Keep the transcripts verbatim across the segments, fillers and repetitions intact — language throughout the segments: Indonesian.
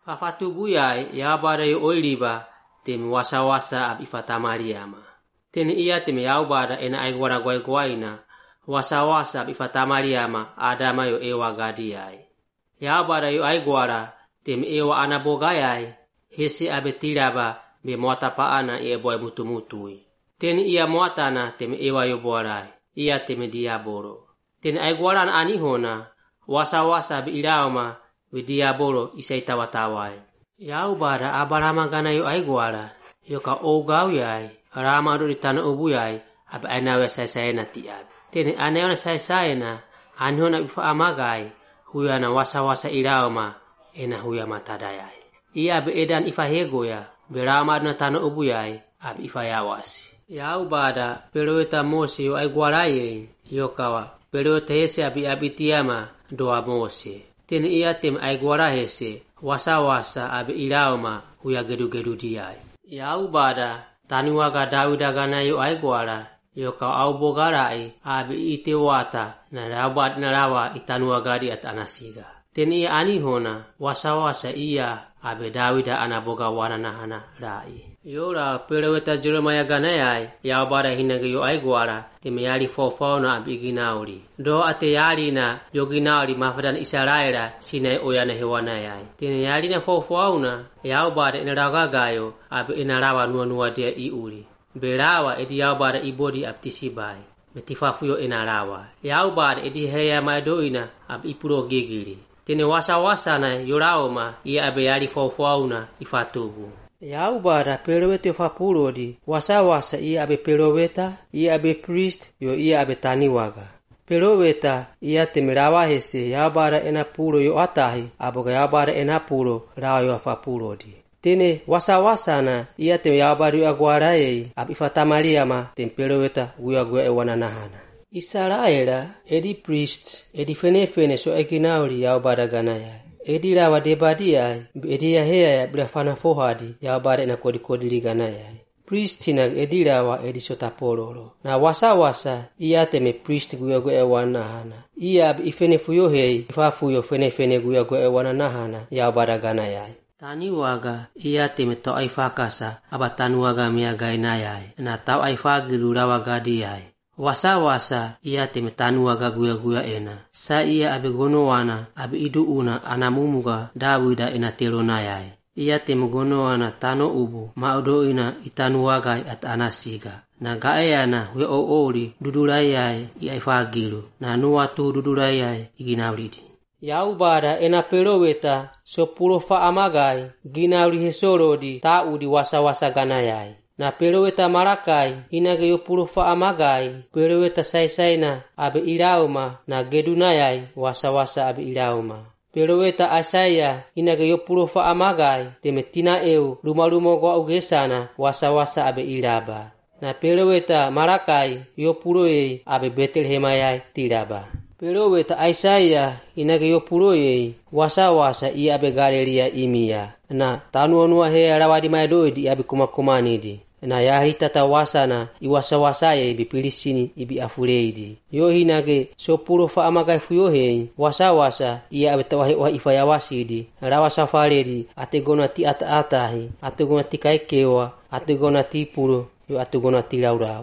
Fafatubu yai ya bara yo oiliba tem wasa-wasa ab ifatamariama. Tene iya tem ya bara ena ai gwara gwai gwaina wasa-wasa ab ifatamariama adama yo ewa gadi yai. Ya bara yo ai gwara tem ewa anabogayai hesi abetiraba be mota paana e boy mutumutui. Tene iya moatana tem ewa yo borai iya tem diaboro. Tene ai gwara na anihona wasa-wasa ab irauma we diabolo isai tawatawai. Yau bara abarama gana yo ai gwara yo ka o gau yai rama do ditana ubu yai ab ana we sai sai na tiab. Tene ana ona sai sai na anhona bifa amagai huya na wasa-wasa irauma ena huya matadayai. Ia be edan ifa hego ya be rama na tana ubu yai ab ifa yawasi. Yau bara peroeta mose yo ai gwara ye yo kawa peroeta hese abi abitiama doa mose. Tene iya tem ai gwara hese wasa-wasa abe ilauma huya gedu-gedu diai. Yau bada taniwaga Dawida gana yo ai gwara yo ka au bogarai abe ite wata na rabat na rawa itanuwaga di at anasiga. Tene iya anihona wasa-wasa iya abe Dawida anaboga wana nahana rai. Yora pereweta Jeremiah gana yai yau bara hinage yo ai gwara teme yari fofo na abi ginauri. Do ate yari na yo ginauri mafadan Israela sinai oyana hewana yai. Tene yari na fofo na yau bara inaraga gayo abi inarawa nuwa nuwa dia iuri. Berawa edi yau bara ibodi abtisibai. Betifafu yo inarawa. Yau bara edi heya maidoina abi ipuro gigiri. Tene wasa-wasa na yoraoma iya abe yari fofo na ifatubu. Yau bara perewete fapurodi wasa-wasa iya abe pereweta iya abe priest yo iya abe taniwaga. Pereweta iya temerawa hese yau bara ena puro yo atahi aboga yau bara ena puro rawa yo fapurodi. Tene wasa-wasa na iya tem yau bara yo agwara yei ab ifatamariama tem pereweta guya guya ewana nahana. Israela edi priest edi fene fene so eginauri yau bara ganaya. Edi rawa debadi yai edi ya heya ya brafana fohadi yau bara ena kodi kodi ligana yai. Priest tina edi rawa edi sotapololo. Na wasa-wasa iya teme priest guya guya ewana nahana. Iya ab ifene fuyo hei ifafuyo fene fene guya guya ewana nahana yau bara gana yai. Taniwaga iya teme tau aifakasa aba tanuwaga miagai na yai. Na tau aifagilu rawa gadi yai. Wasa-wasa iya teme tanuwaga guya-guya ena. Sa iya abe gonowana abe iduuna anamumuga Dawida ena terona yai. Iya teme gonowana tano ubu maudoina itanuwaga at anasiga. Na gaeana we oori dudurai yai iya ifagilu. Na nuwatu dudurai yai iginauridi. Yau bara ena peroweta so puro fa amagai ginauri hesorodi taudi wasa-wasa gana yai. Na pereweta marakai inage yo puro fa amagai pereweta sai-saina abe irauma na gedunayai wasa-wasa abe irauma. Pereweta Asaya inage yo puro fa amagai temetina eu luma-luma gwa ugesana wasa-wasa abe iraba. Na pereweta marakai yo puro yei abe Betelhemayai tiraba. Pereweta Asaya inage yo puro yei wasa-wasa i abe Galeria imia. Na tanuanua hea rawadi maidoidi abe kumakumanidi. Na yari tata wasana iwasa-wasa ya ibi pilisini ibi afureidi. Yo hinage so puro fa amagai fuyo hei wasa-wasa iya abe tawahe wa ifayawasidi. Rawa safaredi ategona ti ata-atahi ategona ti kaikewa ategona ti puro yo ategona ti raurau.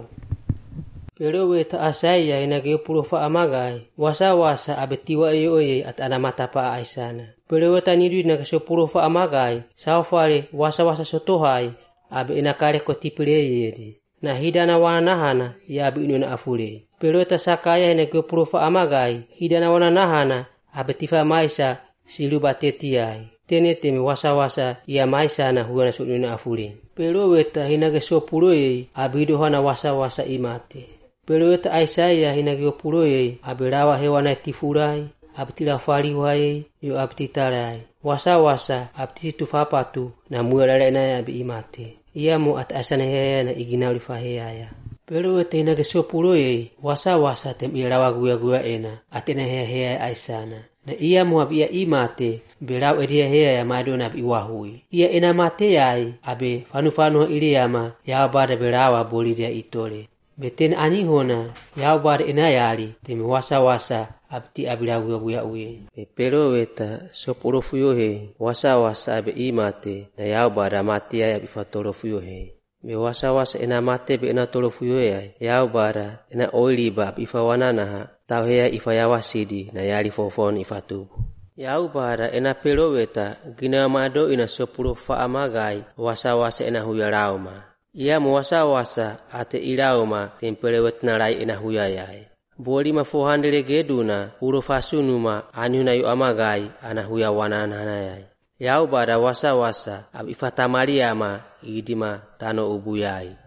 Pereweta Asaya inage yo puro fa amagai wasa-wasa abe tiwa iyo ye at anamata pa aisana. Pereweta nidu inage so puro fa amagai safare wasa-wasa sotohai abe inakare ko tipireyedi. Na hidana wana nahana ya abe inu na afure. Pereweta Sakaya inage puro fa amagai hidana wana nahana abe tifa maisa siluba tetiai. Tene teme wasa-wasa ya maisa na huwana so inu na afure. Pereweta hinage so puro ye abe idohana wasa-wasa imate. Pereweta Aisaya hinage puro ye abe rawa hewana tifurai abe tilafari wae yo abe titarai. Wasa-wasa abti tufapatu na muarare na abe imate. Iya mo at asana heya na iginauri faheyaya. Pereweta hinage so puro ye wasa-wasa tem irawa guya-guya ena atena heya heya aisana. Na iya mo abe iya imate berau edia heya ya madona abe iwahui. Iya ena mate yai abe fanu-fanu iliyama ya bada berawa boli dia itole. Beten anihona yau bar ena yari temi wasa-wasa abti abilagu abuya uye. Pero weta soporo fuyo he, wasa wasa abe imate, na yao bara mati ya bifatoro fuyo he. Be wasa wasa ena mate be ena tolo fuyo ya, yao bara ena oili ba ifa wanana ha, tau hea ifa yawasidi na yali fofon ifa tubu. Yao bara ena pero weta, gina mado ina soporo fa amagai, wasa wasa ena huya rauma. Ia mo wasa wasa ate irauma tempere wetna rai ena huya yai. Boli ma four hundred geduna uro fasunuma anuna yu amagai ana huya wanana hanayai. Yao bara wasa wasa ab ifata Maria ma idima tano ubuyai.